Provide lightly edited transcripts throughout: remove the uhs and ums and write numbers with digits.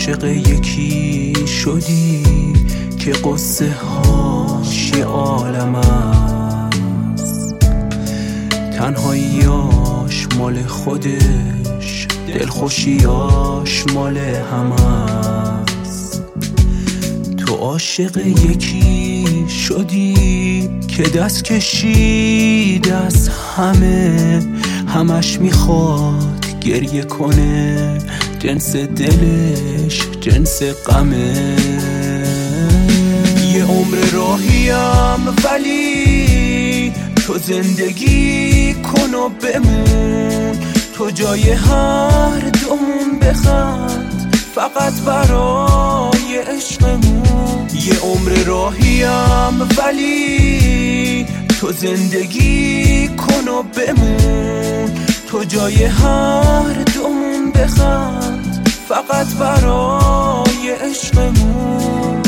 عاشق یکی شدی که قصه هاش یه عالم است، تنهاییاش مال خودش، دلخوشیاش مال همه است. تو عاشق یکی شدی که دست کشید از همه، همش میخواد گریه کنه، جنس دلش جنس غمه. یه عمر راهیم ولی تو زندگی کن و بمون، تو جای هر دومون بخند فقط برای عشقمون. یه عمر راهیم ولی تو زندگی کن و بمون، تو جای هر دومون بخند فقط برای عشقمون.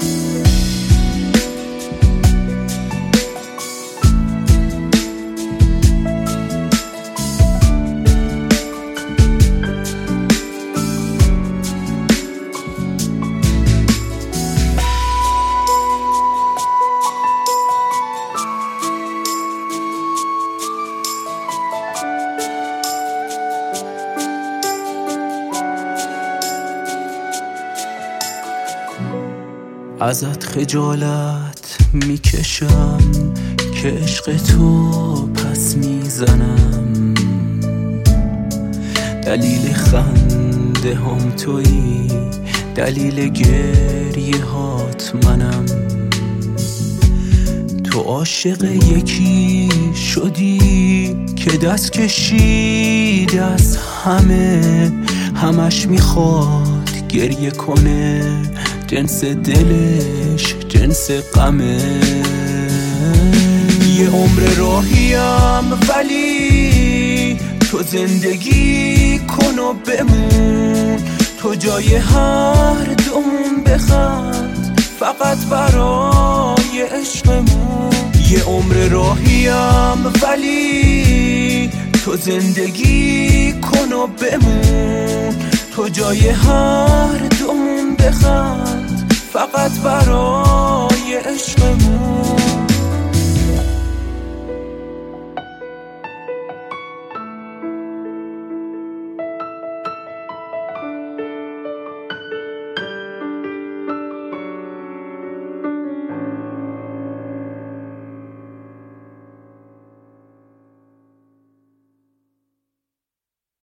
ازت خجالت میکشم که عشق تو پس میزنم، دلیل خنده هم تویی، دلیل گریه هات منم. تو عاشق یکی شدی که دست کشید از همه، همش میخواد گریه کنه، جنس دلش جنس غمه. یه عمر راهیم ولی تو زندگی کن و بمون، تو جای هر دومون بخند فقط برای عشقمون. یه عمر راهیم ولی تو زندگی کن و بمون، تو جای هر دومون بخند فقط برای عشقمون.